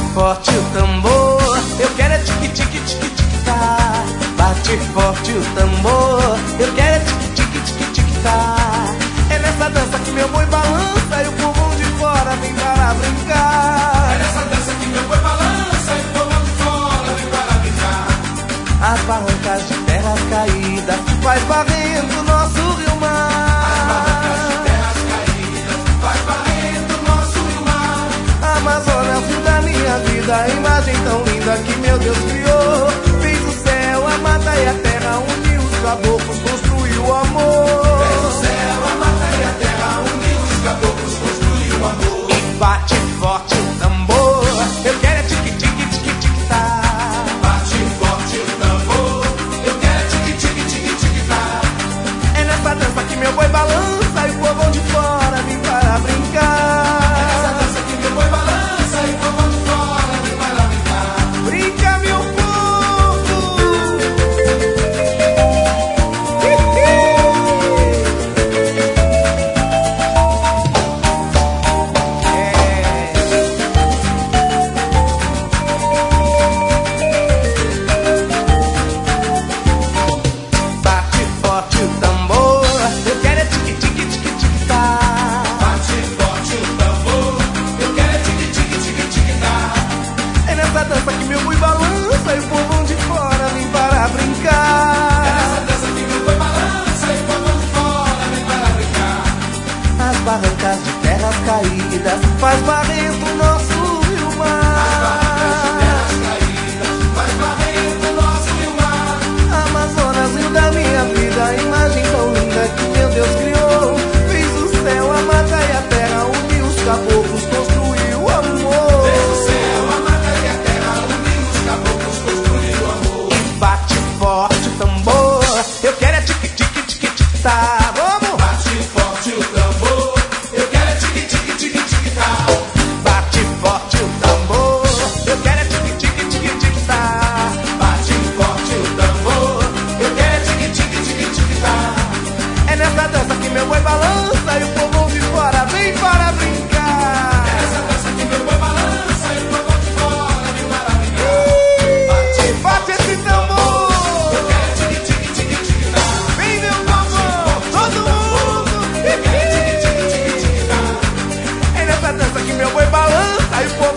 forte o tambor, eu quero é tique tique tique tique tá. Bate forte o tambor, eu quero é tique tique tique tique tá. É nessa dança que meu boi balança e o povo de fora vem para brincar. É nessa dança que meu boi balança e o povo de fora vem para brincar. As barrancas de terras caídas faz barrendo nosso rio mar. As barrancas de terras caídas faz barrendo nosso rio mar. Amazonas, rio da minha vida, a imagem tão linda que meu Deus criou. Fez o céu, a mata e a terra, uniu os caboclos, construiu o amor. Fez o céu, a mata e a terra, uniu os caboclos, construiu o amor. E bate forte o tambor, eu quero é tique tique tique tique tá. Bate forte o tambor, eu quero é tique tique tique tique tá. É nessa dança que meu boi balança e o povo de fora vem para brincar. É nessa dança que meu boi balança e o povo de fora vem para brincar. Brinca, meu povo! Bate forte o tambor, eu quero é tique tique tique tique tá. Bate forte o tambor, eu quero é tique tique tique tique tá. É nessa dança que meu boi balança e o povo de fora vem para brincar. É nessa dança que meu boi balança e o povo de fora vem para brincar. As barrancas de terras caídas faz barrento nosso rio mar. Faz barrendo nosso rio mar. Amazonas, rio da minha vida, a imagem tão linda que meu Deus criou. Fez o céu, a mata e a terra, uniu os caboclos, construiu o amor. Fez o céu, a mata e a terra, uniu os caboclos, construiu o amor. E bate forte o tambor, eu quero é tique tique tique tique tá. Vamos! Bate forte o tambor, eu quero é tique tique tique tique tá. Bate forte o tambor, eu quero é tique tique tique tique tá. Bate forte o tambor, eu quero é tique tique tique tique tá. É nessa dança que meu boi balança e o povo de fora vem para brincar. É nessa dança que meu boi balança e o povo de fora vem para brincar. Bate esse tambor, Eu quero é tique tique tique tique tá. vem meu povo, todo mundo. Eu quero é tique tique tique tique tá. É nessa dança que meu boi balança e o povo